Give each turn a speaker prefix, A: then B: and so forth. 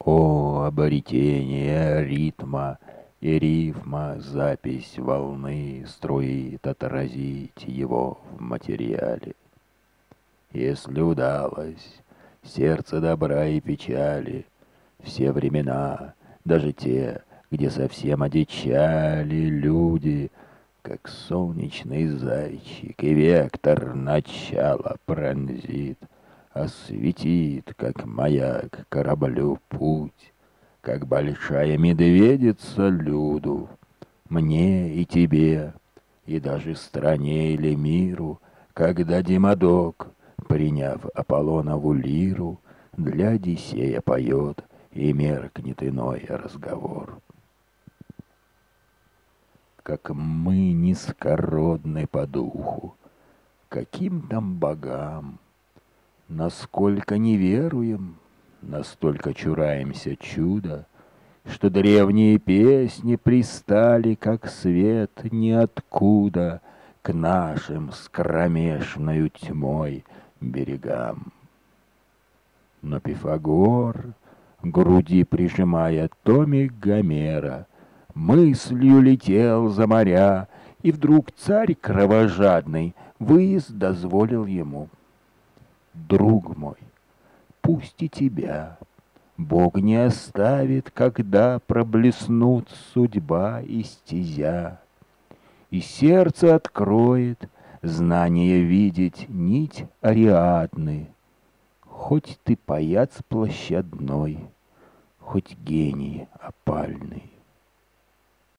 A: О, обретение ритма и рифма, запись волны струит отразить его в материале. Если удалось сердце добра и печали, все времена, даже те, где совсем одичали люди, как солнечный зайчик, и вектор начала пронзит, осветит, как маяк, кораблю путь, как большая медведица люду, мне и тебе, и даже стране или миру, когда Димадок, приняв Аполлонову лиру, для Одиссея поет, и меркнет иной разговор. Как мы низкородны по духу, каким там богам, насколько не веруем, настолько чураемся чуда, что древние песни пристали, как свет ниоткуда, к нашим с кромешною тьмой берегам. Но Пифагор, к груди прижимая томик Гомера, мыслью летел за моря, и вдруг царь кровожадный выезд дозволил ему. Друг мой, пусть и тебя Бог не оставит, когда проблеснут судьба и стезя, и сердце откроет знание видеть нить Ариадны. Хоть ты паяц площадной, хоть гений опальный.